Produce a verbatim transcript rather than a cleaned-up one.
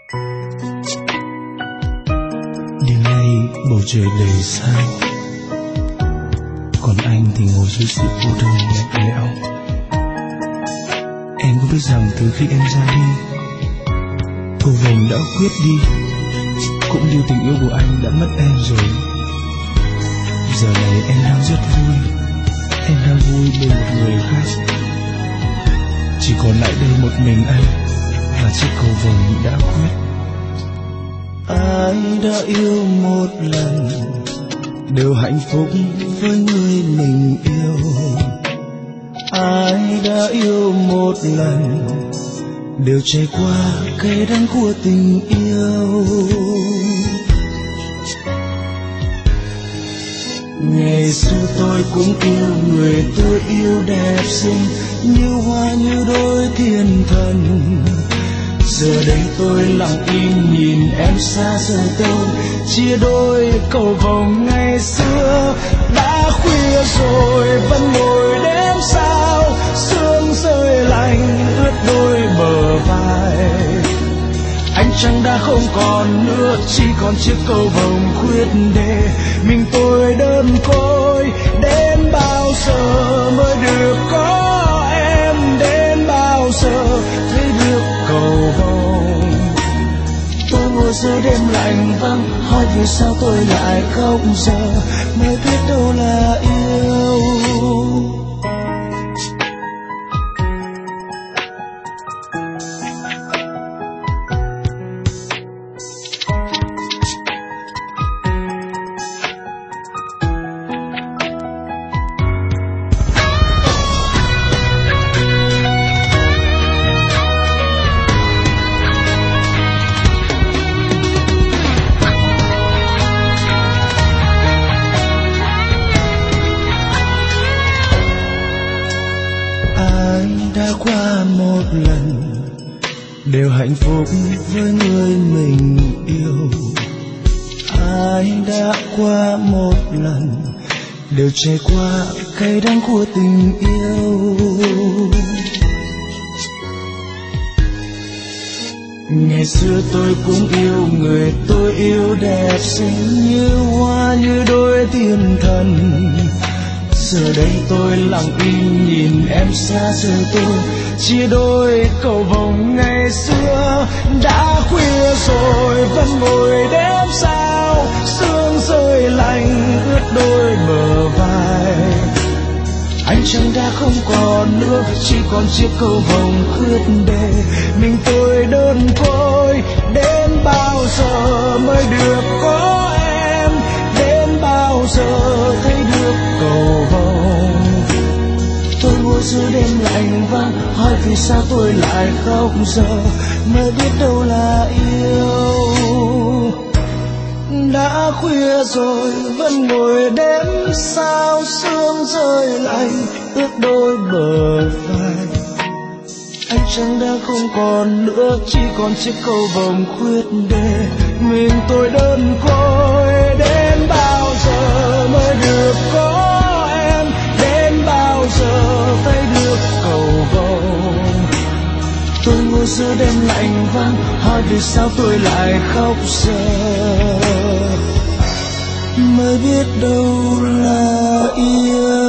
Đêm nay bầu trời đầy sao, còn anh thì ngồi dưới sự cô đơn lạnh lẽo. Em có biết rằng từ khi em ra đi, cầu vồng đã khuyết đi, cũng như tình yêu của anh đã mất em rồi. Giờ này em đang rất vui, em đang vui bên một người khác. Chỉ còn lại đây một mình anh và chiếc cầu vồng đã khuyết. Ai đã yêu một lần đều hạnh phúc với người mình yêu. Ai đã yêu một lần đều trải qua cay đắng của tình yêu. Ngày xưa tôi cũng yêu người tôi yêu đẹp xinh, như hoa như đôi thiên thần. Giờ đây tôi lặng im nhìn em xa rời tôi, chia đôi cầu vồng ngày xưa. Đã khuya rồi vẫn ngồi đếm sao, sương rơi lạnh ướt đôi bờ vai. Ánh trăng đã không còn nữa, chỉ còn chiếc cầu vồng khuyết để mình tôi đơn côi. Đến bao giờ mới được có em, đến bao giờ thấy được cầu vồng. Tôi ngồi giữa đêm lạnh vắng, hỏi vì sao tôi lại khóc giờ, mới biết đâu là yêu. Đã qua một lần đều hạnh phúc với người mình yêu. Ai đã qua một lần đều trải qua cay đắng của tình yêu. Ngày xưa tôi cũng yêu người tôi yêu đẹp xinh, như hoa như đôi thiên thần. Giờ đây tôi lặng im nhìn em xa rời tôi, chia đôi cầu vồng ngày xưa. Đã khuya rồi vẫn ngồi đếm sao, sương rơi lạnh ướt đôi bờ vai. Ánh trăng đã không còn nữa, chỉ còn chiếc cầu vồng khuyết để mình tôi đơn côi. Đến bao giờ mới được có em, đến bao giờ thấy được cầu vồng. Tôi ngồi giữa đêm lạnh vắng, hỏi vì sao tôi lại khóc giờ, mới biết đâu là yêu. Đã khuya rồi vẫn ngồi đếm sao, sương rơi lạnh ướt đôi bờ vai. Ánh trăng đã không còn nữa, chỉ còn chiếc cầu vồng khuyết để mình tôi đơn côi. Đến bao giờ mới được có em, đến bao giờ thấy được cầu vồng. Tôi ngồi giữa đêm lạnh vắng, hỏi vì sao tôi lại khóc giờ, mới biết đâu là yêu.